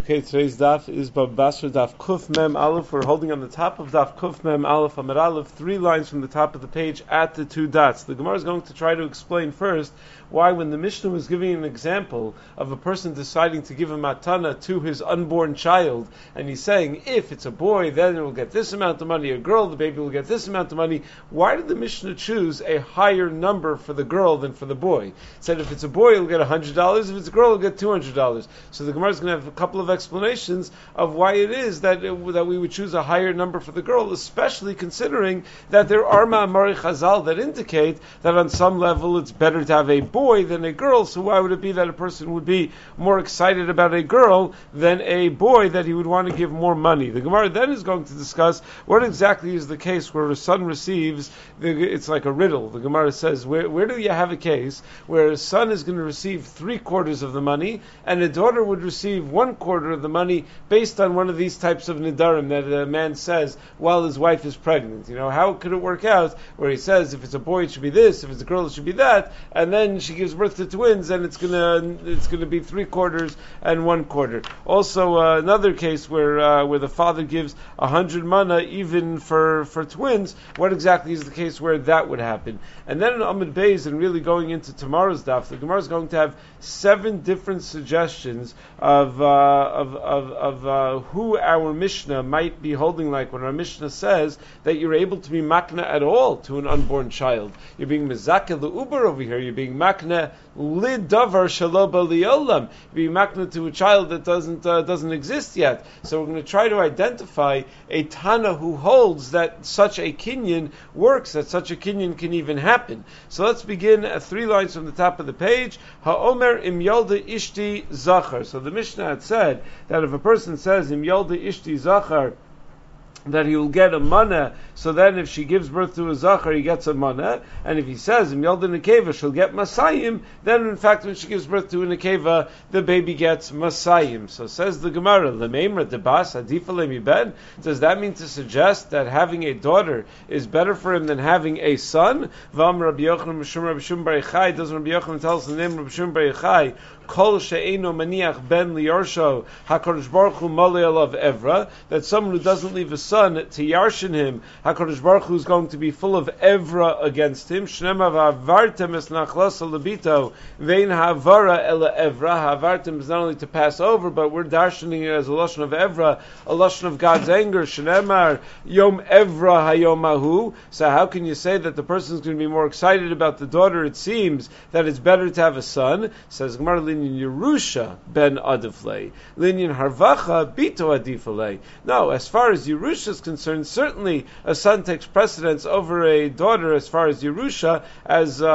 Okay, today's daf is Bab Basra daf Kuf Mem Aleph. We're holding on the top of daf Kuf Mem Aleph Amar Aleph, 3 lines from the top of the page at the 2 dots. The Gemara is going to try to explain first why, when the Mishnah was giving an example of a person deciding to give a matana to his unborn child, and he's saying, if it's a boy, then it will get this amount of money, a girl, the baby will get this amount of money. Why did the Mishnah choose a higher number for the girl than for the boy? It said if it's a boy, it'll get $100, if it's a girl, it'll get $200. So the Gemara is going to have a couple of explanations of why it is that we would choose a higher number for the girl, especially considering that there are ma'amari chazal that indicate that on some level it's better to have a boy than a girl. So why would it be that a person would be more excited about a girl than a boy, that he would want to give more money? The Gemara then is going to discuss what exactly is the case where a son receives, it's like a riddle. The Gemara says, where do you have a case where a son is going to receive 3/4 of the money and a daughter would receive 1/4 of the money based on one of these types of nidarim that a man says while his wife is pregnant? You know, how could it work out where he says if it's a boy it should be this, if it's a girl it should be that, and then she gives birth to twins and it's gonna be 3/4 and 1/4. Also another case where the father gives 100 mana even for twins. What exactly is the case where that would happen? And then in Amud Beis, and really going into tomorrow's daf, the Gemara is going to have 7 different suggestions of who our Mishnah might be holding like when our Mishnah says that you're able to be makna at all to an unborn child. You're being mezakeh l'uber over here. You're being makna lidavar shelo b'liolam. You're being makna to a child that doesn't exist yet. So we're going to try to identify a Tana who holds that such a kinyan works, that such a kinyan can even happen. So let's begin at 3 lines from the top of the page. Ha'omer im yolda ishti zachar. So the Mishnah had said that if a person says im yolda ishti zachar, that he will get a mana, so then if she gives birth to a zachar, he gets a mana, and if he says im yolda nekeva, she'll get masayim, then in fact when she gives birth to a nekeva, the baby gets masayim. So says the Gemara, lemeimra debas adifa lemiben. Does that mean to suggest that having a daughter is better for him than having a son? Vam Rabbi Yochanan Mishum Rabbi Shimon Bar Yochai. Doesn't Rabbi Yochanan tell us the name of Rabbi Shimon Bar Yochai? Kol she'eino maniach ben liyarsho HaKadosh Baruch Hu malei alav evra, that someone who doesn't leave a son to yarshin him, HaKadosh Baruch Hu is going to be full of evra against him. Shnema v'avartem es nachlasa lebito vein ha'avara ela evra. Ha'avartem is not only to pass over, but we're darshaning it as a lashon of evra, a lashon of God's anger. Shnemar yom evra hayomahu. So how can you say that the person is going to be more excited about the daughter? It seems that it's better to have a son. Says Gemara, Linyan Yerusha ben Adiflei, Linyan Harvacha bito Adiflei. No, as far as Yerusha is concerned, certainly a son takes precedence over a daughter as far as Yerusha, as the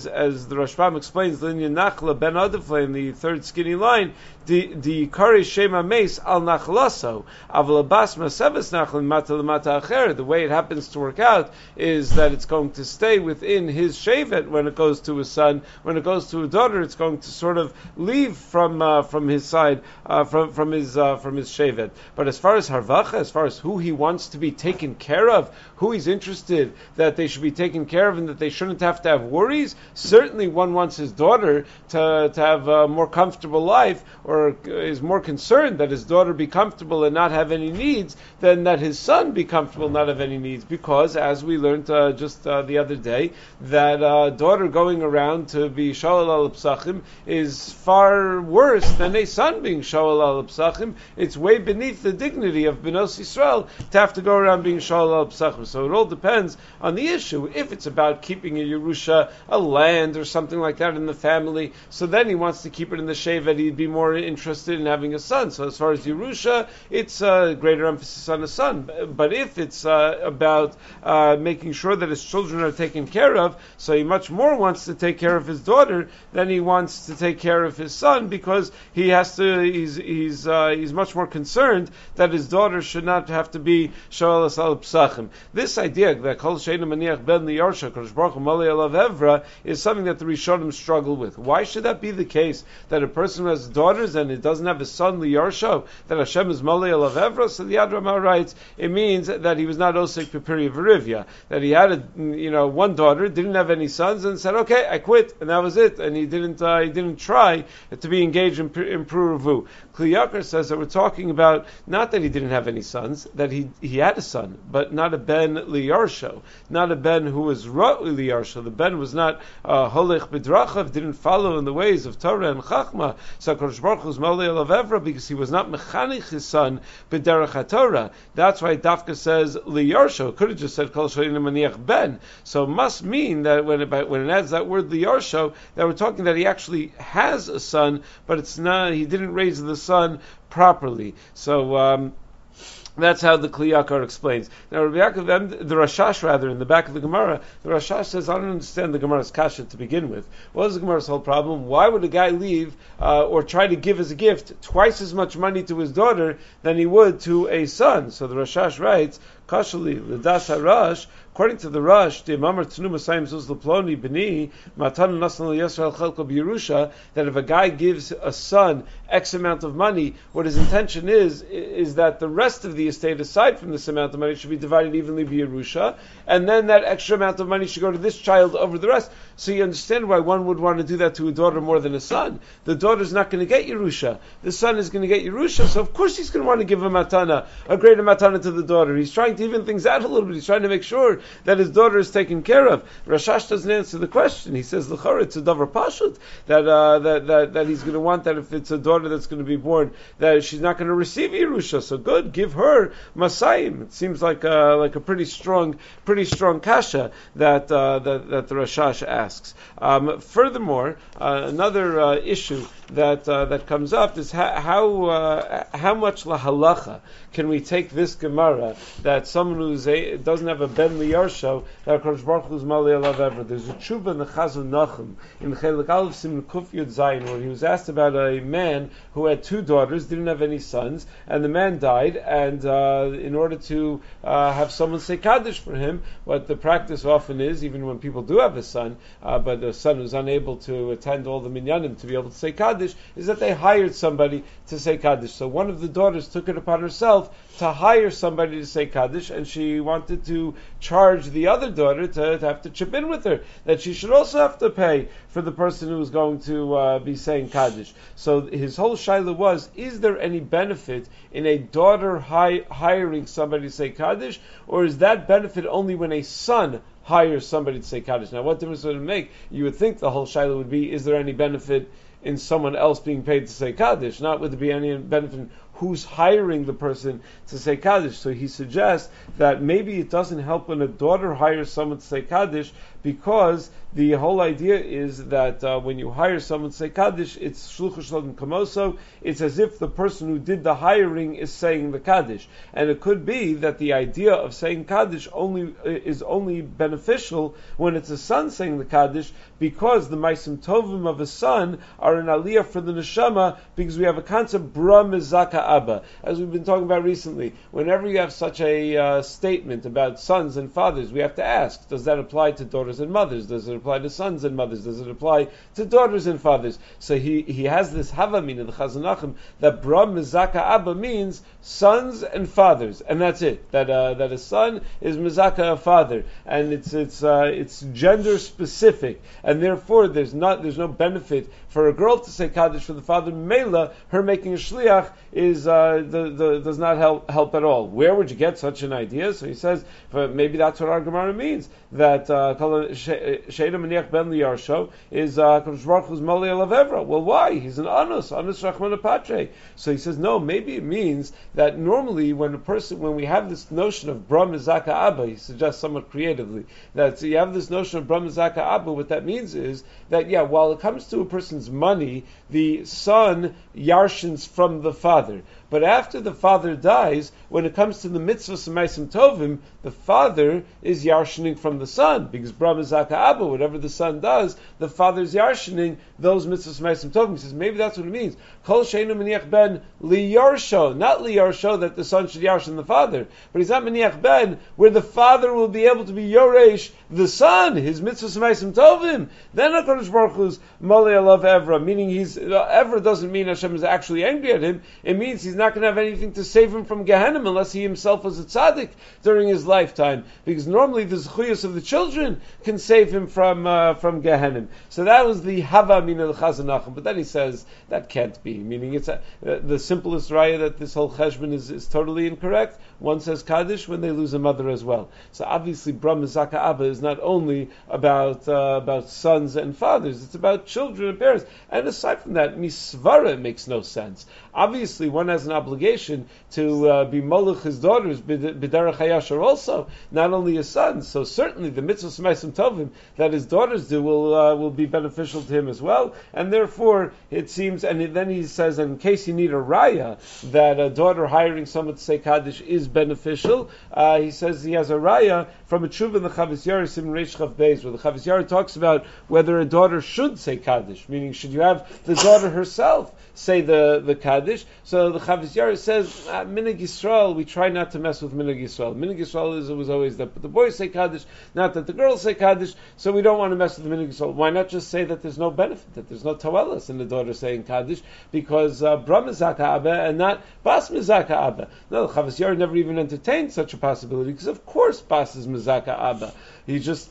Rashbam explains, Linyan Nachla ben Adiflei in the 3rd skinny line, the kari shema meis al nachlaso avalabas maseves nachlin mata lemata acher. The way it happens to work out is that it's going to stay within his shevet when it goes to a son. When it goes to a daughter, it's going to sort of leave from his side, from his shevet. But as far as harvacha, as far as who he wants to be taken care of, who he's interested that they should be taken care of and that they shouldn't have to have worries, certainly one wants his daughter to have a more comfortable life, or is more concerned that his daughter be comfortable and not have any needs than that his son be comfortable and not have any needs. Because, as we learned just the other day, that daughter going around to be Shoel al Psachim is far worse than a son being Shoel al Psachim. It's way beneath the dignity of Benos Yisrael to have to go around being Shoel al Psachim. So it all depends on the issue. If it's about keeping a Yerusha, a land or something like that in the family, so then he wants to keep it in the shevet, he'd be more interested in having a son. So as far as Yerusha, it's a greater emphasis on a son. But if it's about making sure that his children are taken care of, so he much more wants to take care of his daughter than he wants to take care of his son, because he has to. He's much more concerned that his daughter should not have to be shoel al psachim. This idea that kol sheinu maniach ben liyarsha Kadosh Baruch Hu malei alav evra is something that the Rishonim struggle with. Why should that be the case, that a person who has daughters and it doesn't have a son liyarsha, that Hashem is malei alav evra? So the Yad Ramah writes it means that he was not osek b'piri v'rivya, that he had one daughter, didn't have any sons, and said, okay, I quit, and that was it, and he didn't try guy to be engaged in Pruruvu. Kli Yakar says that we're talking about not that he didn't have any sons, that he had a son, but not a ben liyarsho, not a ben who was ra'u liyarsho. The ben was not holech bedrachav, didn't follow in the ways of Torah and Chachma. So HaKadosh Baruch Hu's malei alav evra, because he was not mechanich his son b'derech haTorah. That's why Dafka says liyarsho. Could have just said kol shayim maniach ben. So it must mean that when it adds that word liyarsho, that we're talking that he actually has a son, but it's not. He didn't raise the son properly. So that's how the Kli Yakar explains. Now, Rabbi Yaakov, the Rashash rather, in the back of the Gemara, the Rashash says, I don't understand the Gemara's kasha to begin with. What is the Gemara's whole problem? Why would a guy leave or try to give as a gift twice as much money to his daughter than he would to a son? So the Rashash writes, Kashali, L'das HaRash, according to the Rush, that if a guy gives a son X amount of money, what his intention is that the rest of the estate, aside from this amount of money, should be divided evenly by Yerusha, and then that extra amount of money should go to this child over the rest. So you understand why one would want to do that to a daughter more than a son. The daughter's not going to get Yerusha. The son is going to get Yerusha, so of course he's going to want to give a matana, a greater matana to the daughter. He's trying to even things out a little bit. He's trying to make sure that his daughter is taken care of. Rashash doesn't answer the question. He says, l'chara, it's a davar pashut, that he's going to want that if it's a daughter that's going to be born, that she's not going to receive Yerusha. So good, give her Masayim. It seems like a pretty strong kasha that the Rashash asks. Furthermore, another issue that comes up is how much lahalacha can we take this Gemara that someone who doesn't have a ben liyarsho, that HaKadosh Baruch Hu's malei alav ever. There's a tshuva in the Chazon Nachum in Chelik Aleph Siman Kuf Yud Zayin, where he was asked about a man who had two daughters, didn't have any sons, and the man died, and in order to have someone say Kaddish for him, what the practice often is, even when people do have a son, but the son who's unable to attend all the minyanim to be able to say Kaddish, is that they hired somebody to say Kaddish. So one of the daughters took it upon herself to hire somebody to say Kaddish, and she wanted to charge the other daughter to have to chip in with her, that she should also have to pay for the person who was going to be saying Kaddish. So his whole shaila was, is there any benefit in a daughter hiring somebody to say Kaddish, or is that benefit only when a son hires somebody to say Kaddish? Now, what difference would it make? You would think the whole shaila would be, is there any benefit in someone else being paid to say Kaddish? Not would there be any benefit in who's hiring the person to say Kaddish. So he suggests that maybe it doesn't help when a daughter hires someone to say Kaddish, because the whole idea is that when you hire someone to say Kaddish, it's shluchus shalom kamoso. It's as if the person who did the hiring is saying the Kaddish. And it could be that the idea of saying Kaddish is only beneficial when it's a son saying the Kaddish, because the Maisim Tovim of a son are an aliyah for the neshama, because we have a concept, bra mezaka abba. As we've been talking about recently, whenever you have such a statement about sons and fathers, we have to ask, does that apply to daughters and mothers? Does it apply to sons and mothers? Does it apply to daughters and fathers? So he has this havamin in the Chazon Nachum that bra mezaka abba means sons and fathers, and that's it. That a son is mezaka a father, and it's gender specific, and therefore there's no benefit for a girl to say Kaddish for the father. Mela, her making a shliach does not help at all. Where would you get such an idea? So he says, maybe that's what our Gemara means, that Sheina Maniach Ben Liyarsho is Kadosh Baruch Hu's malei alav evra. Well, why? He's an anus Rachmana Patre. So he says, no, maybe it means that normally when we have this notion of Bra Mezaka Abba, he suggests somewhat creatively, that you have this notion of Bra Mezaka Abba, what that means is that, while it comes to a person's money, the son yarshins from the father. But after the father dies, when it comes to the mitzvahs and ma'asim tovim, the father is yarshining from the son, because Bra Mezaka Abba, whatever the son does, the father is yarshining those mitzvahs and ma'asim tovim. He says, maybe that's what it means. Kol sheinu meniach ben liyarsho, not liyarsho that the son should yarshin the father, but he's not meniach ben where the father will be able to be yoresh the son, his mitzvahs and ma'asim tovim. Then HaKadosh Baruch Hu's malei alav evra, meaning evra doesn't mean Hashem is actually angry at him. It means means he's not going to have anything to save him from Gehenna unless he himself was a tzaddik during his lifetime, because normally the zechuyos of the children can save him from Gehenna. So that was the hava min al Chazon Nachum. But then he says that can't be, meaning it's the simplest raya that this whole cheshbon is totally incorrect. One says kaddish when they lose a mother as well. So obviously, Bra Mezaka Abba is not only about sons and fathers; it's about children and parents. And aside from that, misvara makes no sense. Obviously, one has an obligation to be molech his daughters b'derech hayashar also, not only his sons. So certainly, the mitzvah s'maisim tovim that his daughters do will be beneficial to him as well. And therefore, it seems. And then he says, in case you need a raya that a daughter hiring someone to say kaddish is beneficial, he says he has a raya from a tshuva in the Chavis Yair Siman Reish Chav Beis, where the Chavis Yair talks about whether a daughter should say kaddish, meaning should you have the daughter herself say the kaddish. So the Chavis Yair says, Minhag Yisrael, we try not to mess with Minhag Yisrael. Minhag Yisrael was always that the boys say kaddish, not that the girls say kaddish, so we don't want to mess with Minhag Yisrael. Why not just say that there's no benefit, that there's no tawelas in the daughter saying kaddish, because Bra Mezaka Abba and not Bas Mezaka Abba. No, the Chavis Yair never even entertained such a possibility, because of course Bas is Mezaka Abba. He just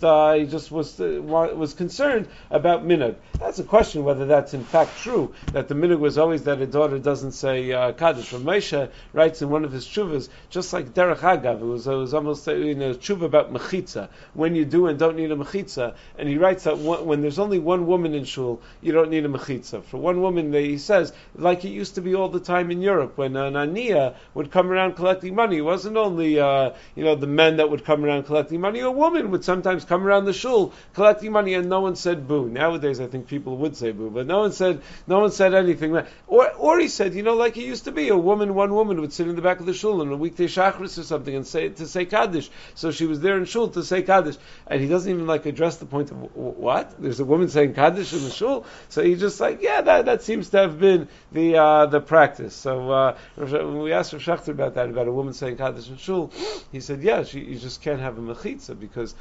was concerned about minhag. That's a question whether that's in fact true, that the minhag was always that a daughter doesn't say kaddish. Rav Moshe writes in one of his tshuvas, just like Derech Agav, it was almost a tshuva about mechitza, when you do and don't need a mechitza, and he writes that when there's only one woman in shul, you don't need a mechitza. For one woman, he says, like it used to be all the time in Europe, when an aniyah would come around collecting money, it wasn't only the men that would come around collecting money, a woman would sometimes come around the shul collecting money, and no one said boo. Nowadays, I think people would say boo, but no one said anything. Or he said, like it used to be, one woman would sit in the back of the shul on a weekday shachris or something and say kaddish. So she was there in shul to say kaddish, and he doesn't even address the point of what? There's a woman saying kaddish in the shul. So he just that seems to have been the practice. So when we asked Rav Schachter about a woman saying kaddish in shul, he said, you just can't have a mechitza, because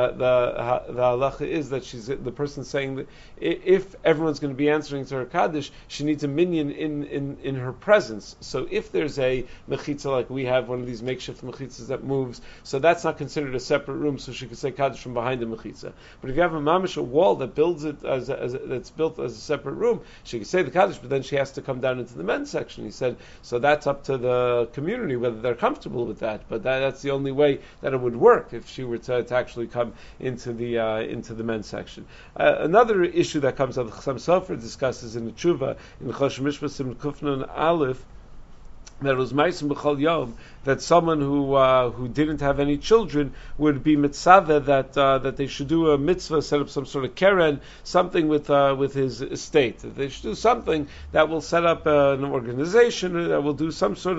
the halacha is that she's the person saying that if everyone's going to be answering to her kaddish, she needs a minyan in her presence. So if there's a mechitza, like we have one of these makeshift mechitzas that moves, so that's not considered a separate room, so she could say kaddish from behind the mechitza. But if you have a mamish, a wall that builds it that's built as a separate room, she could say the kaddish, but then she has to come down into the men's section. He said, so that's up to the community whether they're comfortable with that. But that's the only way that it would work if she were to actually come into the men's section. Another issue that comes up, Chassam Sofer discusses in the Tshuva in the Choshen Mishpat Siman Kufnan Aleph, that it was Ma'asim B'chol Yom, that someone who didn't have any children would be mitzvah that they should do a mitzvah, set up some sort of keren, something with his estate. That they should do something that will set up an organization that will do some sort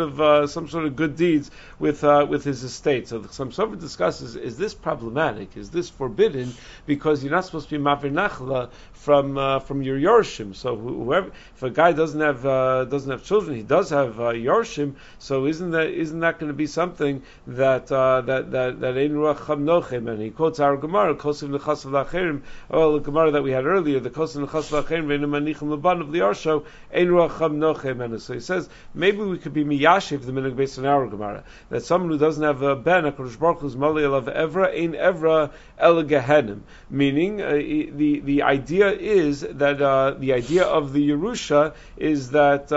of good deeds with his estate. So some Sofer discusses: is this problematic? Is this forbidden? Because you're not supposed to be mavir nachla from your yorshim. So whoever, if a guy doesn't have children, he does have yorshim. So isn't that going to be something that ein ruach cham nochem? And he quotes our Gemara, Kosev nechasav lacherim, the Gemara that we had earlier, the Kosev nechasav lacherim ve'enu manichem leban of the Yarsho, ein ruach cham nochem. And so he says maybe we could be miyashiv the minhag based on our Gemara, that someone who doesn't have a ben, HaKadosh Baruch Hu's mali elav evra ein evra el gehenim, meaning the idea is that the idea of the Yerusha is that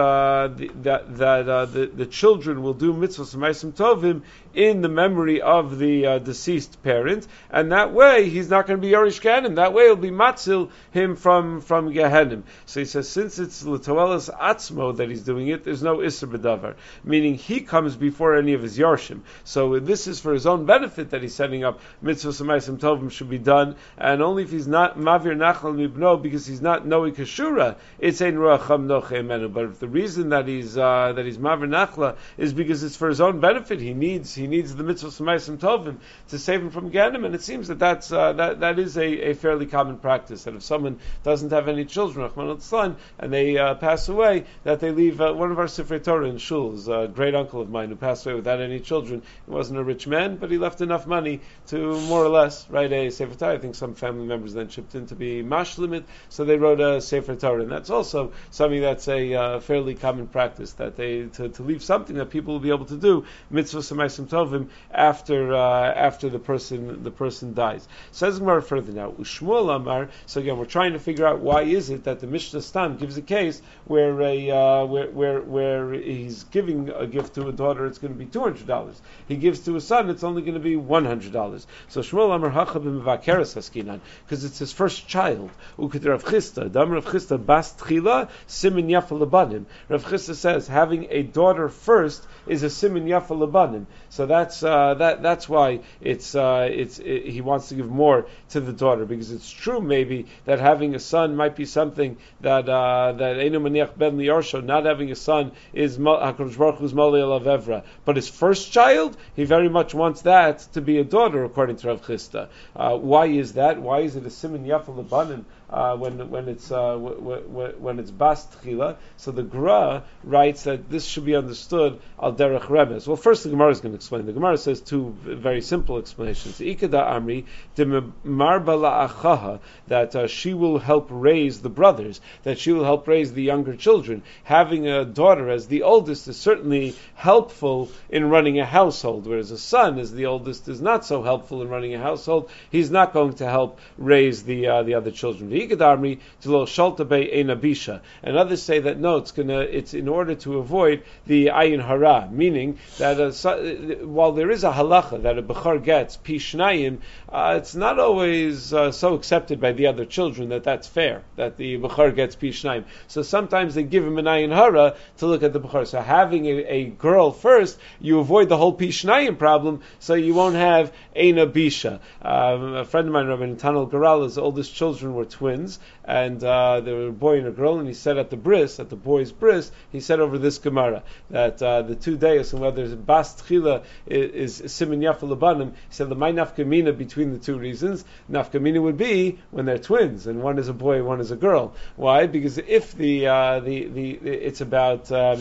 the children will do mitzvahs ma'asim tovim in the memory of the deceased parent, and that way he's not going to be Yorish Gehenim. That way it'll be matzil him from Gehenim. So he says, since it's l'toelas atzmo that he's doing it, there's no isser b'davar, meaning he comes before any of his Yorshim. So this is for his own benefit that he's setting up mitzvahs ma'asim tovim should be done, and only if he's not mavir nachal mibno, because he's not noe kashura, it's ein ruach cham noche emenu. But if the reason that he's mavir nachla is because it's for his own benefit, he needs the mitzvah Ma'asim Tovim to save him from Gehenim, and it seems that is a fairly common practice, that if someone doesn't have any children, Rahman al-Tzlan, and they pass away, that they leave one of our Sifrei Torah in Shul, is a great uncle of mine who passed away without any children. He wasn't a rich man, but he left enough money to more or less write a Sefer Torah. I think some family members then chipped in to be mashlimit, so they wrote a Sefer Torah, and that's also something that's a fairly common practice, that they to to leave something that people will be able to do mitzvah samaisim tovim after the person dies. Says Gemara further now. Ushmuel Amar. So again, we're trying to figure out why is it that the Mishnah Stam gives a case where where he's giving a gift to a daughter, it's going to be $200. He gives to a son, it's only going to be $100. So Shmuel Amar Hacha b'mevakeres haskinan, because it's his first child. Uked Rav Chisda, Dam Rav Chisda bas tchila simin yafa lebanim. Rav Chisda says having a daughter first is a simin yafa lebanim. So that's why he wants to give more to the daughter, because it's true maybe that having a son might be something that einu maniach ben liyarsho, not having a son is HaKadosh Baruch Hu's mali alav evra. But his first child, he very much wants that to be a daughter, according to Rav Chisda. Why is that? Why is it a simin yafa lebanim when it's bas tchila? So the Gra writes that this should be understood al derech remez. Well, first the Gemara is going to explain. The Gemara says two very simple explanations. Ikeda amri de marba la'achaha, that she will help raise the brothers, that she will help raise the younger children. Having a daughter as the oldest is certainly helpful in running a household, whereas a son as the oldest is not so helpful in running a household. He's not going to help raise the other children. And others say that no, it's in order to avoid the ayin hara, meaning that while there is a halacha that a bechar gets pi shnayim, it's not always so accepted by the other children that's fair, that the bechar gets pi shnayim. So sometimes they give him an ayin hara to look at the bechar. So having a girl first, you avoid the whole pi shnayim problem, so you won't have eina bisha. A friend of mine, Rabbi Natanel Garal, his oldest children were twins, and there were a boy and a girl, and he said at the boy's bris, he said over this Gemara that the 2 days, and whether bas tchila is simin yafa lebanim, he said the my nafkamina between the two reasons. Nafkamina would be when they're twins, and one is a boy, one is a girl. Why? Because if it's about the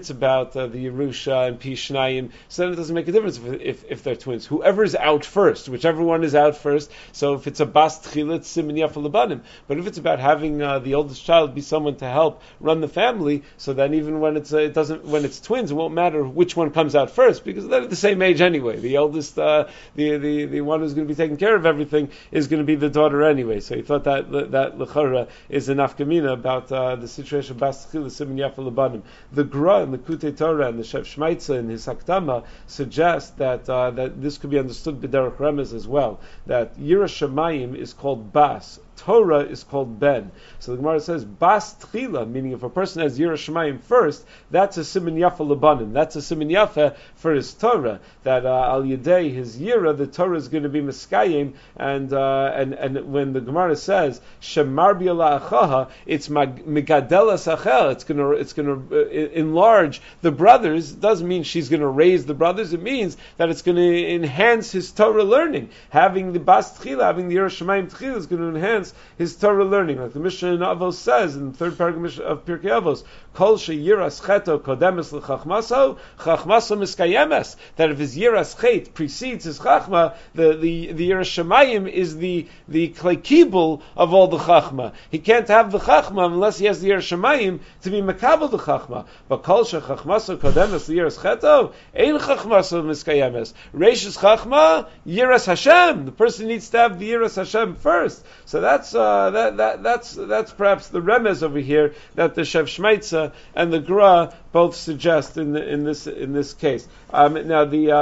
Yerusha and Pi Shnayim, so then it doesn't make a difference if they're twins. Whoever is out first, whichever one is out first. So if it's a bas tchila, it's simin yafa lebanim. But if it's about having the oldest child be someone to help run the family, so then even when it's twins, it won't matter which one comes out first, because they're the same age anyway. The oldest, the one who's going to be taking care of everything is going to be the daughter anyway. So he thought that lechara is an afkamina about the situation of bas tchila simin yafa lebanim. The Gra and the Kutei Torah and the Shev Shmaitza in his Haktama suggest that this could be understood b'derech remez as well. That Yira Shamayim is called bas, Torah is called ben. So the Gemara says bas tchila, meaning if a person has Yira Shamayim first, that's a simin yafa lebanim. That's a simin yafa for his Torah. That al yedei his Yira, the Torah is going to be miskayim, and when the Gemara says shemar bi'ala achaha, it's megadelas achel. It's going to enlarge the brothers. It doesn't mean she's going to raise the brothers. It means that it's going to enhance his Torah learning. Having the bas tchila, having the Yira Shamayim tchila is going to enhance his Torah learning, like the Mishnah in Avos says in the third paragraph of Pirkei Avos, Kol sheyiras cheto kodemes lechachmaso, chachmaso miskayemes. That if his yiras chet precedes his chachma, the yiras shemayim is the klekibul of all the chachma. He can't have the chachma unless he has the yiras shemayim to be mekabel the chachma. But kol shechachmaso kodemes yiras cheto, ein chachmaso miskayemes. Reishis chachma yiras Hashem. The person needs to have the yiras Hashem first. So that's perhaps the remez over here that the Shev Shmaitza and the Gra both suggest in this case. Now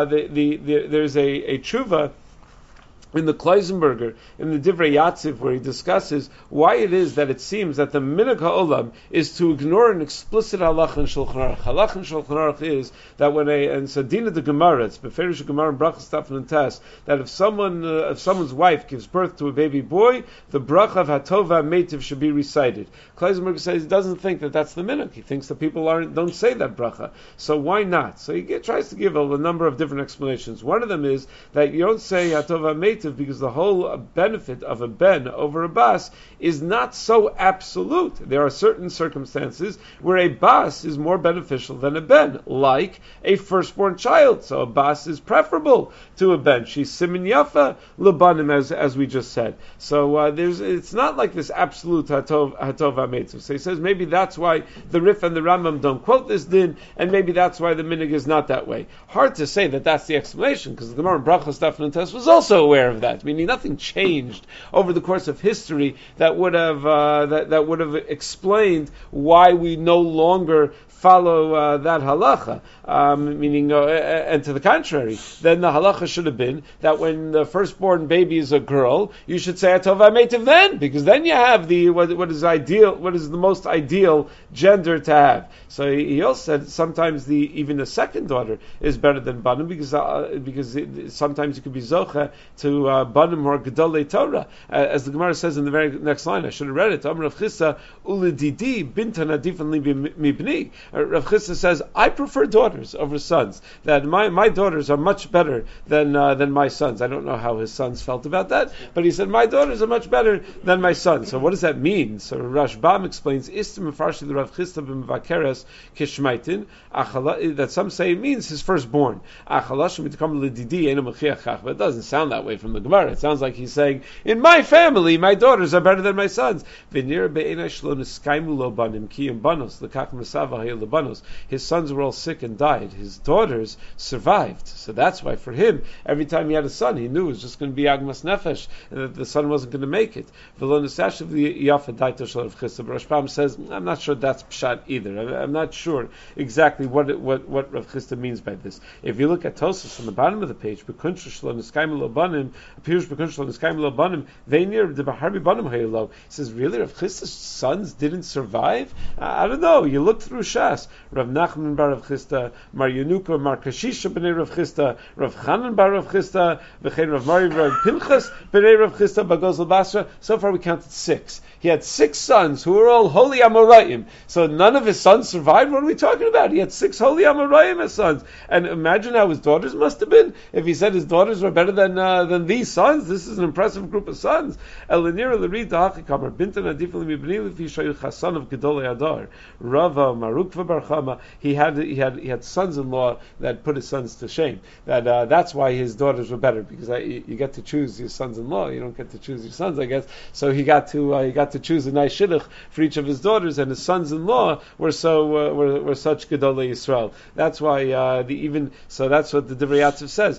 there's a tshuva in the Kleisenberger, in the Divrei Yatziv, where he discusses why it is that it seems that the minhag ha'olam is to ignore an explicit halach in Shulchan Aruch. Halach in Shulchan Aruch is that and Sadina the Gemara, it's Beferish Gemara and Brachas Tafel and Tes, that if someone's wife gives birth to a baby boy, the bracha of Hatova Meitiv should be recited. Kleisenberger says he doesn't think that that's the minhag. He thinks that people don't say that bracha. So why not? So he tries to give a number of different explanations. One of them is that you don't say Hatova Meitiv Meitiv, because the whole benefit of a ben over a bas is not so absolute. There are certain circumstances where a bas is more beneficial than a ben, like a firstborn child. So a bas is preferable to a ben. She's simin yafa lebanim, as we just said. So it's not like this absolute hatov hametzu. So he says maybe that's why the Rif and the Rambam don't quote this din, and maybe that's why the minig is not that way. Hard to say that that's the explanation, because the Gemara in Brachos Daf Nun Tes was also aware of that. Meaning nothing changed over the course of history that would have that would have explained why we no longer follow that halacha, meaning, and to the contrary, then the halacha should have been that when the firstborn baby is a girl, you should say atov ha'meitiv then, because then you have the what is ideal, what is the most ideal gender to have. So he also said sometimes even a second daughter is better than banim, because sometimes you could be zocha to banim or gedolei Torah, as the Gemara says in the very next line. I should have read it. Amar Rav Chisda uledidi bintan adifan li mibni. Rav Chisda says, I prefer daughters over sons. That my daughters are much better than my sons. I don't know how his sons felt about that, but he said my daughters are much better than my sons. So what does that mean? So Rashbam explains, Istim Farshi the Rav Chisda b'Mavakeres kishmaitin, that some say it means his firstborn. But it doesn't sound that way from the Gemara. It sounds like he's saying, in my family, my daughters are better than my sons. His sons were all sick and died. His daughters survived. So that's why for him, every time he had a son, he knew it was just going to be Agmas Nefesh, and that the son wasn't going to make it. Rashbam says, I'm not sure that's pshat either. I'm not sure exactly what Rav Chisda means by this. If you look at Tosfos on the bottom of the page, appears he says, really, Rav Chisda's sons didn't survive? I don't know. You look through Shas. Rav Nachman bar Rav Chisda, Mar Yenuka, Mar Kashisha b'nei Rav Chisda, Rav Chanan bar Rav Chisda, v'chein Rav Mari Rav Pinchas b'nei Rav Chisda, Bagos Basra. So far we counted 6. He had 6 sons who were all holy Amoraim. So none of his sons survived? What are we talking about? He had 6 holy Amoraim as sons. And imagine how his daughters must have been. If he said his daughters were better than these sons, this is an impressive group of sons. Elinira l'rid da'achikamar bintan adifim libni lefi shoyu chasan of gedolei adar. Rava Marukva bar Chama, he had sons-in-law that put his sons to shame. That's why his daughters were better, because you get to choose your sons-in-law. You don't get to choose your sons, I guess. So he got to choose a nice shidduch for each of his daughters, and his sons-in-law were such gedolei Yisrael. That's why that's what the Divrei Yatziv says.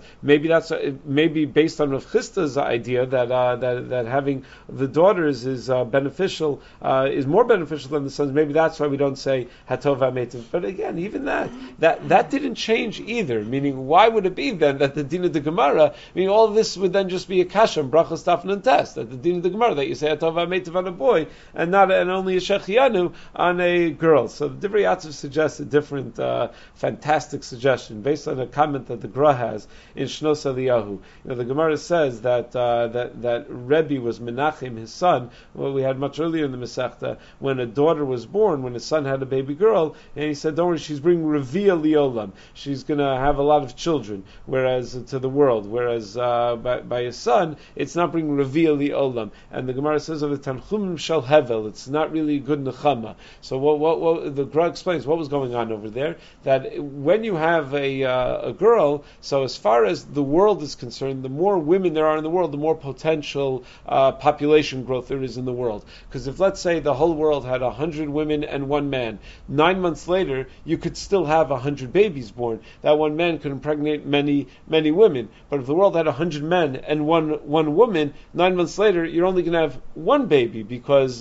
Maybe based on Rav Chisda's idea that having the daughters is beneficial, is more beneficial than the sons. Maybe that's why we don't say hatov ha'meitiv. But again, even that didn't change either. Meaning, why would it be then that the din of the Gemara? All of this would then just be a kasha and brachos Daf Nun Tes, that the din of the Gemara that you say hatov ha'meitiv on a boy and only a shechianu on a girl. So the Divrei Yatziv suggests a different, fantastic suggestion based on a comment that the Gra has in Shnos Eliyahu. The Gemara says that Rebbe was Menachem, his son. Well, we had much earlier in the Masechta when a daughter was born, when his son had a baby girl, and he said, "Don't worry, she's bringing Revia Liolam. She's going to have a lot of children, whereas to the world. Whereas by his son, it's not bringing Revia Liolam." And the Gemara says of the Tanchumim Shel Hevel, it's not really good nechama. So what the Gra explains what was going on over there. That when you have a girl, so as far as the world is concerned, the more women there are in the world, the more potential population growth there is in the world. Because if, let's say, the whole world had 100 women and 1 man, 9 months later, you could still have 100 babies born. That 1 man could impregnate many women. But if the world had 100 men and one woman, 9 months later, you're only going to have 1 baby, because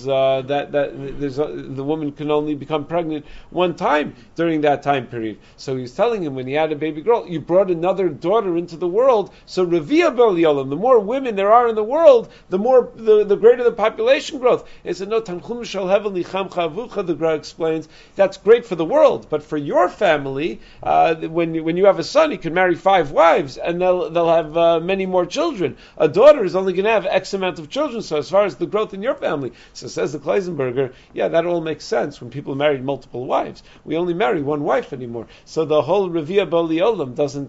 the woman can only become pregnant 1 time during that time period. So he's telling him, when he had a baby girl, you brought another daughter into the world, so Revia Bel Yolam, the more women there are in the world, the greater the population growth. It's a no Tanchum Shel Hevel Nicham Chavucha, the Gra explains, that's great great for the world, but for your family, when you have a son, he can marry 5 wives, and they'll have many more children. A daughter is only going to have X amount of children. So as far as the growth in your family, so says the Kleisenberger, yeah, that all makes sense when people married multiple wives. We only marry one wife anymore. So the whole Revia Boli Olam doesn't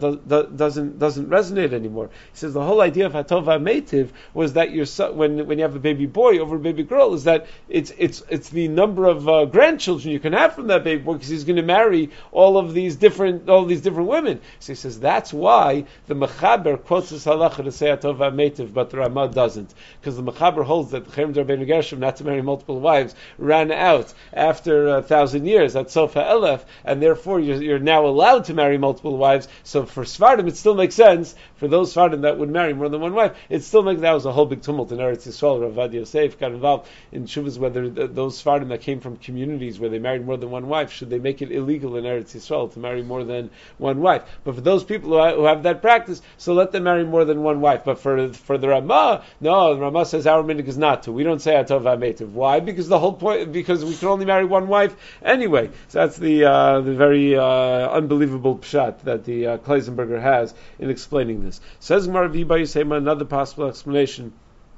resonate anymore. He says the whole idea of Hatova Meitiv was that your son, when you have a baby boy over a baby girl, is that it's the number of grandchildren you can have from that baby boy, because he's going to marry all these different women. So he says that's why the Mechaber quotes this halacha to say Hatova Meitiv, but the Ramah doesn't, because the Mechaber holds that the Cherem Rabbeinu Gershom, not to marry multiple wives, ran out after 1,000 years at Sofa Elef, and therefore you're now allowed to marry multiple wives. So for Sfardim, it still makes sense. For those Sfardim that would marry more than one wife, it still makes, that was a whole big tumult in Eretz Yisrael. Rav Ovadia Yosef got involved in shuvas whether those Sfardim that came from communities where they married more than one wife, should they make it illegal in Eretz Yisrael to marry more than one wife? But for those people who have that practice, so let them marry more than one wife. But for the Ramah, no, the Ramah says our minhag is not to. We don't say Atov HaMeitiv. Why? Because the whole point, because we can only marry one wife anyway. So that's the very unbelievable pshat that the Kleisenberger has in explaining this. Says Gemara V'Yiba Yisema, another possible explanation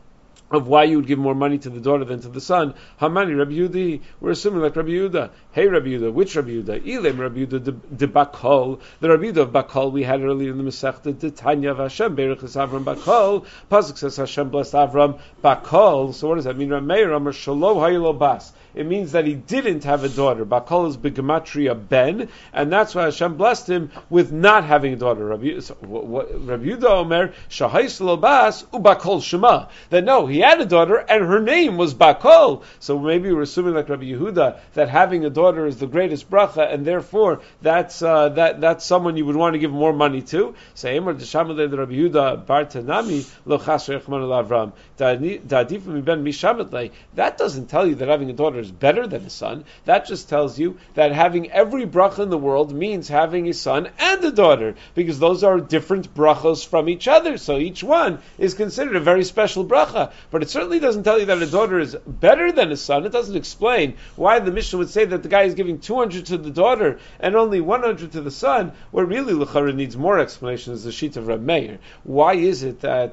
of why you would give more money to the daughter than to the son. Hamani Rabbi Yehuda, we're assuming like Rabbi Yehuda. Hey Rabbi Yehuda, which Rabbi Yehuda? Ilem Rabbi Yehuda de Bakol. The Rabbi Yehuda of Bakol we had earlier in the Masechta, de Tanya Hashem Berech es Avram Bakol. Pasuk says Hashem blessed Avram Bakol. So what does that mean? Rameir Amar Shalom Hayilo Bas. It means that he didn't have a daughter. Bakol is begematria ben, and that's why Hashem blessed him with not having a daughter. Rabbi Yehuda Omer Shahais Lo Bas Ubakol Shema. That no, he had a daughter and her name was Bakol. So maybe we're assuming like Rabbi Yehuda that having a daughter is the greatest bracha, and therefore that's someone you would want to give more money to. Say Emor Deshamalei Rabbi Yehuda Bar Tanami Lo Chas Rechman Al Avram Da'adifim Ben Mishametlei. That doesn't tell you that having a daughter is better than a son. That just tells you that having every bracha in the world means having a son and a daughter, because those are different brachos from each other. So each one is considered a very special bracha. But it certainly doesn't tell you that a daughter is better than a son. It doesn't explain why the Mishnah would say that the guy is giving 200 to the daughter and only 100 to the son, where really L'chara needs more explanation, is the sheet of Reb Meir. Why is it that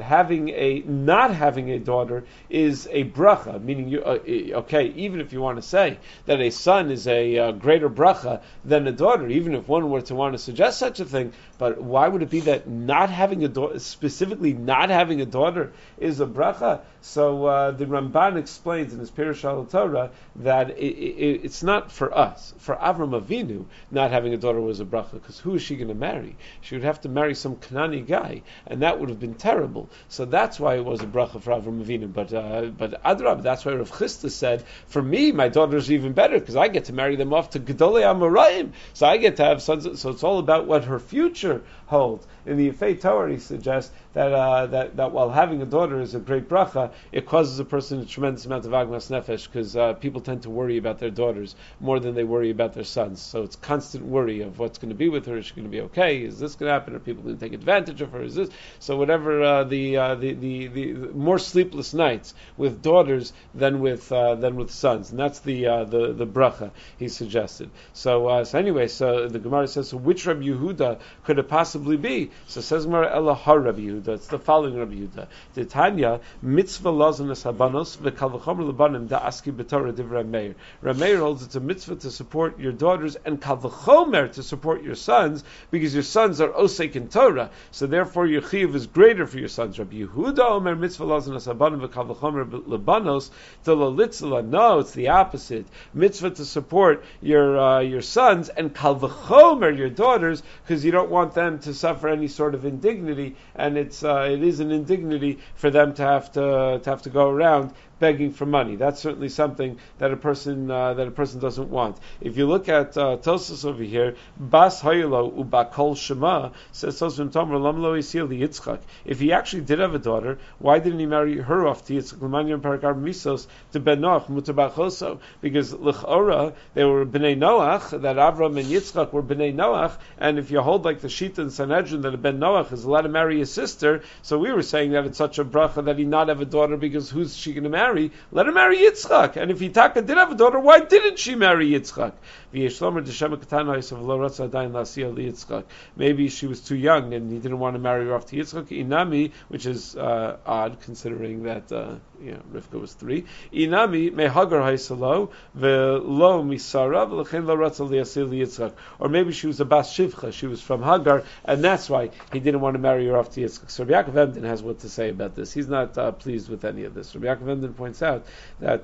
not having a daughter is a bracha? Meaning, even if you want to say that a son is a greater bracha than a daughter, even if one were to want to suggest such a thing, but why would it be that not having a daughter, specifically not having a daughter, is a bracha? So the Ramban explains in his Pirush Al Torah that it's not for us. For Avram Avinu, not having a daughter was a bracha, because who is she going to marry? She would have to marry some Kanani guy, and that would have been terrible. So that's why it was a bracha for Avram Avinu. But Adrab, that's why Rav Chisda said, for me, my daughters are even better, because I get to marry them off to Gedolei Amoraim, so I get to have sons. So it's all about what her future holds. In the Yefei Torah, he suggests that while having a daughter is a great bracha, it causes a person a tremendous amount of agmas nefesh, because people tend to worry about their daughters more than they worry about their sons. So it's constant worry of what's going to be with her. Is she going to be okay? Is this going to happen? Are people going to take advantage of her? Is this? So whatever the more sleepless nights with daughters than with sons, and that's the bracha he suggested. So anyway, so the Gemara says, so which Rabbi Yehuda could it possibly be? So says Gemara Ela Har Rabbi Yehuda. It's the following Rabbi Yehuda. The Tanya mitzvah lazanas habanos v'kal v'chomer lebanim da'aski b'torah divrei Meir. Rabbi Meir holds it's a mitzvah to support your daughters and kal v'chomer to support your sons, because your sons are osek in Torah. So therefore your chiyuv is greater for your sons. Rabbi Yehuda omer mitzvah lazanas habanim v'kal v'chomer lebanos tila litzla. No, it's the opposite. Mitzvah to support your sons and kal v'chomer your daughters, because you don't want them to suffer any sort of indignity, and it is an indignity for them to have to go around begging for money. That's certainly something that a person doesn't want. If you look at Tosfos over here, Bas Hayilo Ubakol Shema, says Tosfos Tomer Lam Lo Yisil Yitzchak. If he actually did have a daughter, why didn't he marry her off to Yitzchak L'Manyan Parakar Misos to Ben Noach Mutabachoso? Because L'Chora they were Bnei Noach, that Avram and Yitzchak were Bnei Noach, and if you hold like the Shita and Sanhedrin that a Ben Noach is allowed to marry his sister, so we were saying that it's such a bracha that he not have a daughter, because who's she going to marry? marry, let her marry Yitzchak. And if Yitaka did have a daughter, why didn't she marry Yitzchak? Maybe she was too young and he didn't want to marry her off to Yitzchak. Inami, which is odd considering that Rivka was 3. Inami me Hagar haisalo velo misara v'lechen lo ratza liyasil Yitzchak. Or maybe she was a bas shivcha. She was from Hagar, and that's why he didn't want to marry her off to Yitzchak. So Rabbi Yaakov Emden has what to say about this. He's not pleased with any of this. Rabbi Yaakov Emden points out that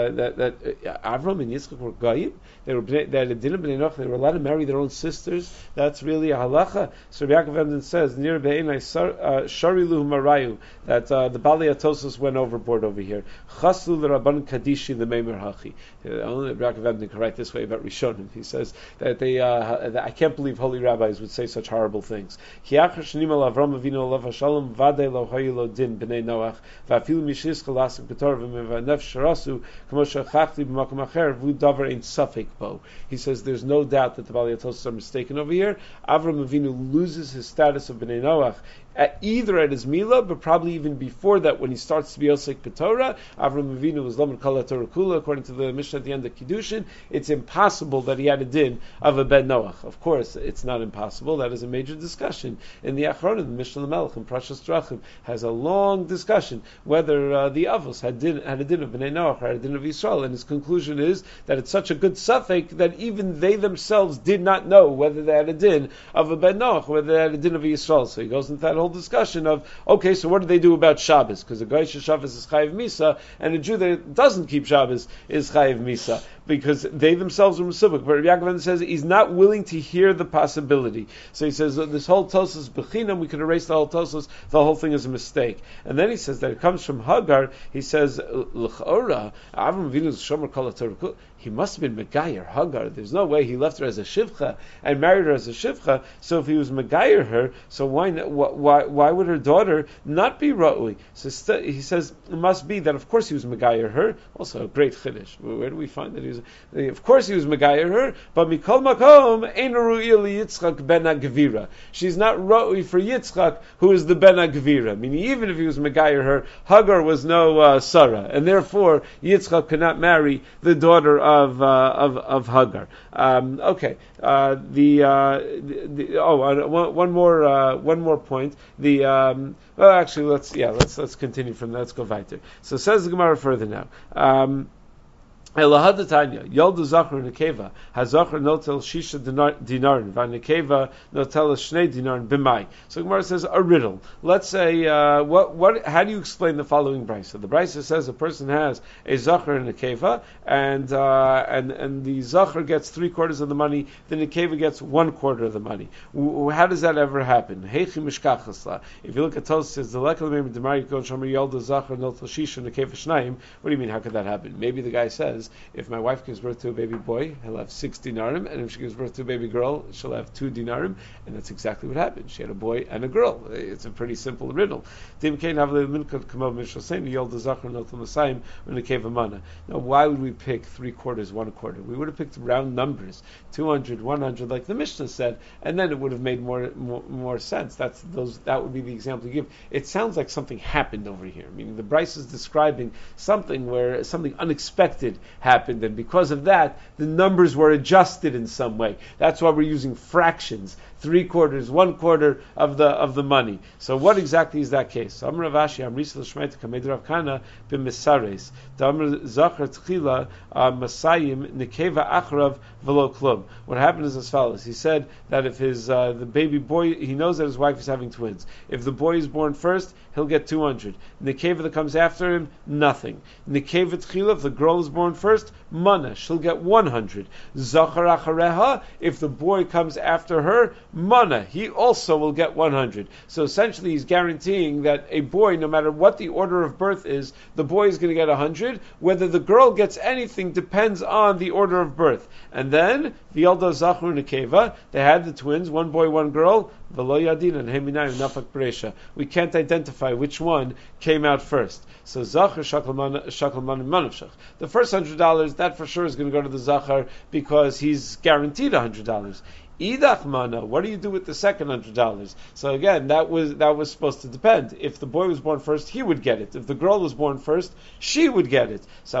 Avram and Yitzchak were goyim. They had a din of bnei Noach. They were allowed to marry their own sisters. That's really a halacha. So Rabbi Yaakov Emden says near be'enai sharilu marayu that the Bali Atosos went overboard over here. Chaslu l'Rabban Kadishi l'Meimer Hachi. Only Rabbi Yaakov Emden can write this way about Rishonim. He says that they, I can't believe holy rabbis would say such horrible things. Kiachar shnim al Avram Avinu alav hashalom vadei lo hayu lo din b'nei Noach va'afilu mishis chalasik b'tor v'mevanef sharasu k'mo shachachli b'makom acher v'u davar ein safek bo. He says there's no doubt that the Bali Atosos are mistaken over here. Avram Avinu loses his status of b'nei Noach either at his Milah, but probably even before that, when he starts to be Osek B'Torah. Avram Avinu was Lamed Kol HaTorah Kula, according to the Mishnah at the end of Kiddushin. It's impossible that he had a din of a Ben Noach. Of course, it's not impossible. That is a major discussion. In the Achronim, the Mishnah Melech, in Parshas Drachim, has a long discussion whether the Avos had a din of Bnei Noach or had a din of Yisrael, and his conclusion is that it's such a good suffix that even they themselves did not know whether they had a din of a Ben Noach, whether they had a din of Yisrael. So he goes into that whole discussion of, okay, so what do they do about Shabbos? Because a Goyish Shabbos is Chayiv Misa, and a Jew that doesn't keep Shabbos is Chayiv Misa, because they themselves are Mesubik. But Rabbi Yaakov says he's not willing to hear the possibility. So he says this whole Tosas Bechinam, we could erase the whole Tosas, the whole thing is a mistake. And then he says that it comes from Hagar. He says, L'chora, Avram Avinu's Shomer Kol HaTorah, he must have been Megayer Hagar. There's no way he left her as a Shivcha and married her as a Shivcha. So if he was Megayer her, so why would her daughter not be Ra'ui? So he says it must be that of course he was Megayer her. Also a great Chiddush. Where do we find that he was? Of course he was Megayer her, but Mikol Makom Ein Ru'il Yitzchak Ben Agvira. She's not Ra'ui for Yitzchak, who is the Ben Agvira. Meaning even if he was Megayer her, Hagar was no Sarah, and therefore Yitzchak could not marry the daughter of Hagar. Okay. One more point. Let's continue from that. Let's go weiter. So says the Gemara further now. Elahadatanya, Yolda Zachar Nekeva, Hazachar Notel Shisha Dinarin, Vanekeva Notel Shnei Dinarin B'mai. So Gemara says a riddle. Let's say, how do you explain the following brisa? The brisa says a person has a Zachar and a Nekeva, and the Zachar gets 3/4 of the money, the Nekeva gets 1/4 of the money. How does that ever happen? Heichi Mishkachasla. If you look at Tosfos, it says the Lekal Mem Demari Kon Shomer Yolda Zachar Notel Shisha Nekeva Shnayim. What do you mean? How could that happen? Maybe the guy says, if my wife gives birth to a baby boy, he'll have 6 dinarim, and if she gives birth to a baby girl, she'll have 2 dinarim, and that's exactly what happened. She had a boy and a girl. It's a pretty simple riddle. Now, why would we pick 3/4, 1/4? We would have picked round numbers, 200, 100, like the Mishnah said, and then it would have made more sense. That would be the example you give. It sounds like something happened over here, meaning the Bryce is describing something where something unexpected happened, and because of that, the numbers were adjusted in some way. That's why we're using fractions, 3/4, 1/4 of the money. So what exactly is that case? So Amar Rav Ashi, Amrisa l'Shmeita Kamed Rav Kana b'Misares, Damar Zachar Tchila Masayim Nekeva Achrav V'lo Klum. What happened is as follows. He said that if his the baby boy, he knows that his wife is having twins. If the boy is born first, he'll get 200. Nekeva that comes after him, nothing. Nekeva Tchila, if the girl is born first, Mana, she'll get 100. Zachar Achareha, if the boy comes after her, Mana, he also will get 100. So essentially he's guaranteeing that a boy, no matter what the order of birth is, the boy is going to get 100. Whether the girl gets anything depends on the order of birth. And then, V'yalda Zachar Nekeva, they had the twins, one boy, one girl, V'lo Yadin and Heminayim Nafak Beresha. We can't identify which one came out first. So Zachar Shakalman Manavshach. The first $100, that for sure is going to go to the Zachar because he's guaranteed $100. Idach mana. What do you do with the second $100? So again, that was supposed to depend. If the boy was born first, he would get it. If the girl was born first, she would get it. So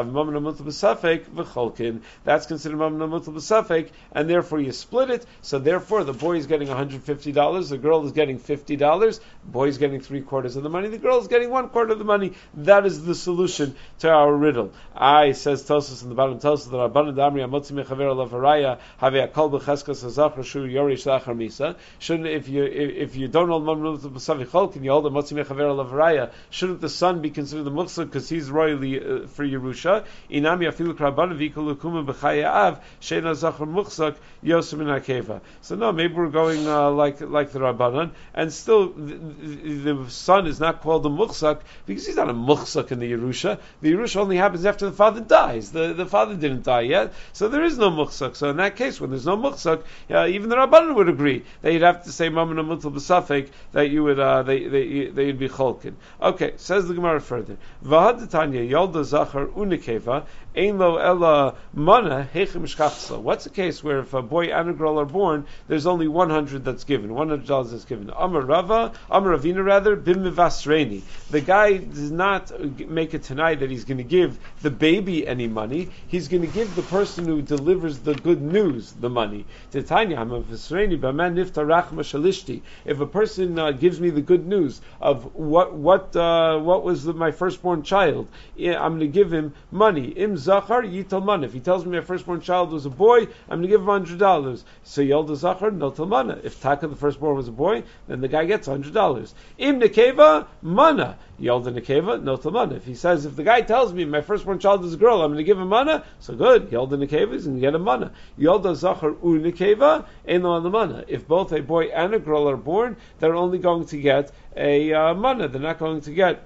that's considered mamna mutal b'safek, and therefore you split it. So therefore, the boy is getting $150, the girl is getting $50. The boy is getting 3/4 of the money, the girl is getting 1/4 of the money. That is the solution to our riddle. Says Tosos in the bottom, tells us that Rabbanan Damri Amotzi Mechaver Alav Haraya Have a Kol B'Cheskas Hazachar Shu Yorish Lachar Misa. Shouldn't, if you don't hold mamna mutal b'safek Cholkin, you hold a Motzi Mechaver Alav Haraya, shouldn't the son be considered the muksar because he's royally for Yerusha? Inami afilu krabban v'ikol lukuma b'chaya av sheina zachar muksar yosem in akeva. So no, maybe we're going like the Rabbanan, and still the son is not called a muksar because he's not a muksar in the Yerusha. The Yerusha only happens after the father dies. The father didn't die yet, so there is no muksar. So in that case, when there's no muksar, even the Rabbanan would agree that you'd have to say mamna mutal b'safek, that you would you'd be cholkin. Okay, says the Gemara further. V'hadatanya yolda zachar unikeva ein lo ella mana heichem shkachsa. What's the case where if a boy and a girl are born, there's only $100 that's given, $100 that's given? Amar Ravina rather, bim mivasreni. The guy does not make it tonight that he's going to give the baby any money. He's going to give the person who delivers the good news the money. Titanya hamavasreni b'man nifta rachma shalishti. If a person gives me the good news of what was my firstborn child, I'm going to give him money. Im zachar yital mana. If he tells me my firstborn child was a boy, I'm going to give him $100. So yolda zachar no talmana. If taka the firstborn was a boy, then the guy gets $100. Im nekeva mana. Yolda nekeva no talmana. If he says, if the guy tells me my firstborn child is a girl, I'm going to give him mana, so good. Yolda nekeva is going to get a mana. Yolda zachar u nekeva ein lo mana. If both a boy and a girl are born, they're only going to get a mana. They're not going to get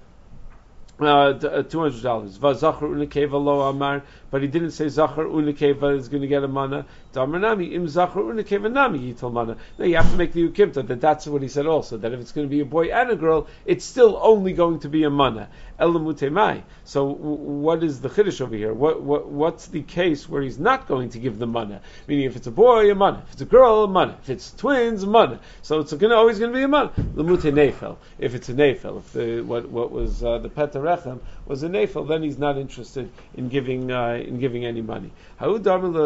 $200. Vazachar unikeva lo amar, but he didn't say zachar unikeva is going to get a mana. Damarnami im zachar unikeva nami yital mana. Now you have to make the ukimta that that's what he said also. That if it's going to be a boy and a girl, it's still only going to be a mana. Elamutemai. So what is the chiddush over here? What's the case where he's not going to give the mana? Meaning, if it's a boy, a mana. If it's a girl, a mana. If it's twins, a mana. So it's always going to be a mana. Lamute nefel. If it's a nefel, if what was the peta rechem was a nefel, then he's not interested in giving any money. If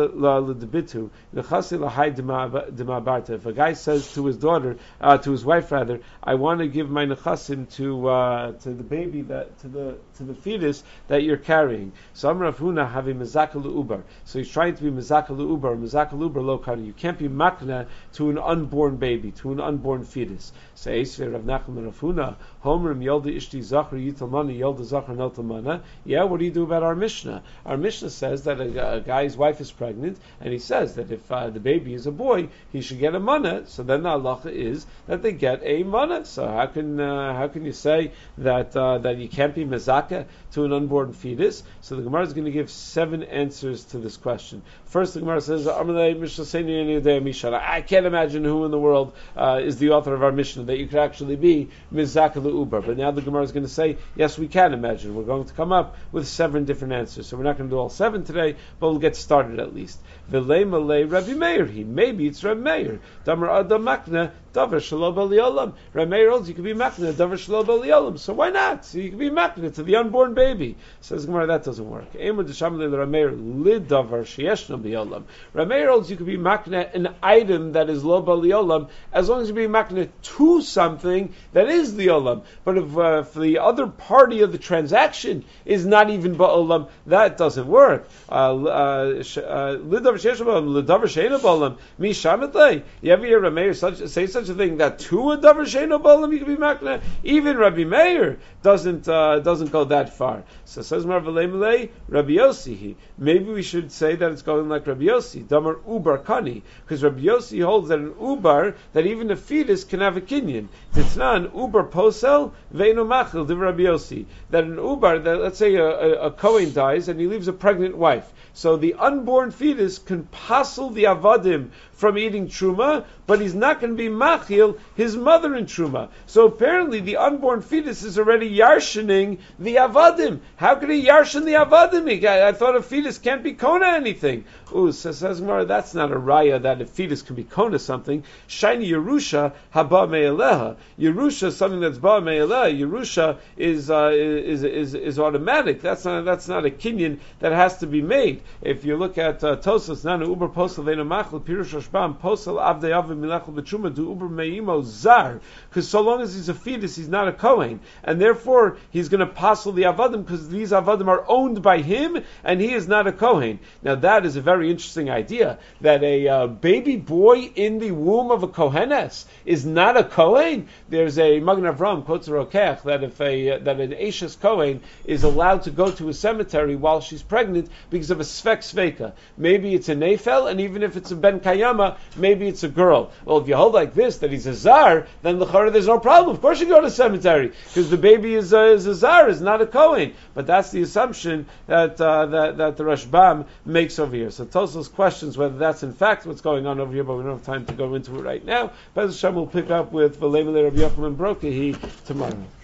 a guy says to his daughter, to his wife rather, I want to give my nechasim to the baby, to the fetus that you're carrying. So Amar Rav Huna have a mezakah ubar. So he's trying to be mezakah ubar. Mezakah ubar lo kari. You can't be makna to an unborn baby, to an unborn fetus. So Eisvei Rav Nachman Rav Huna Homerim Yolda Ishti Zachar Yital Mana Yolda Zachar Notal Mana. Yeah, what do you do about our Mishnah? Our Mishnah says that a guy's wife is pregnant, and he says that if the baby is a boy, he should get a mana. So then the halacha is that they get a mana. So how can you say that you can't be mezakah to an unborn fetus? So the Gemara is going to give 7 answers to this question. First, the Gemara says, I can't imagine who in the world is the author of our Mishnah that you could actually be mizakah l'ubar. But now the Gemara is going to say, yes, we can imagine. We're going to come up with 7 different answers. So we're not going to do all 7 today, but we'll get started at least. V'lei malei Rabbi Meir. Maybe it's Rabbi Meir. Damar adam makna davar shelo b'liolam. Rabbi Meir holds you can be makna davar shelo b'liolam. So why not? So you can be makna to the unborn baby. Says Gemara, that doesn't work. Eimer d'sham le Rabbi Meir lid davar sheyeshna b'liolam. Rabbi Meir holds you can be makna an item that is lo b'liolam as long as you be makna to something that is the olam. But if the other party of the transaction is not even ba'olam, that doesn't work. You ever hear Rabbi Meir say such a thing that to a davar she'eino ba'olam you can be makna? Even Rabbi Meir doesn't go that far. So says Marvalei Rabbi Yossi. Maybe we should say that it's going like Rabbi Yossi. Damar ubar kani, because Rabbi Yossi holds that an ubar, that even a fetus can have a kinyan. Titnan ubar posel ve'eno machil div Rabbi Yossi. That an ubar, that let's say a Kohen dies and he leaves a pregnant wife. So the unborn fetus can passel the avadim from eating truma, but he's not going to be machil his mother in truma. So apparently the unborn fetus is already yarshening the avadim. How could he yarshen the avadim? I thought a fetus can't be kona anything. Ooh, says Gemara, that's not a raya that a fetus can be kona something. Shiny Yerusha haba me'eleha. Yerusha is something that's ba me'eleha. Yerusha is automatic. That's not a kinyan that has to be made. If you look at Tosas, Nana Uber Posel Vena Machl Pirush Shbam Posel Avdei Avim Milachel B'Truma Du Uber Meimo Zar. Because so long as he's a fetus, he's not a kohen, and therefore he's going to posel the avadim because these avadim are owned by him, and he is not a kohen. Now that is a very interesting idea that a baby boy in the womb of a kohenes is not a kohen. There's a Magen Avram quotes a Rokech that if that an Eishes kohen is allowed to go to a cemetery while she's pregnant because of a svek sveka. Maybe it's a nefel, and even if it's a ben kayama, maybe it's a girl. Well, if you hold like this, that he's a zar, then l'chara there's no problem. Of course you go to cemetery, because the baby is a zar, is not a kohen. But that's the assumption that the Rashbam makes over here. So Tosfos questions whether that's in fact what's going on over here, but we don't have time to go into it right now. But Hashem will pick up with V'lei Rabbi Yochanan Brokahi tomorrow.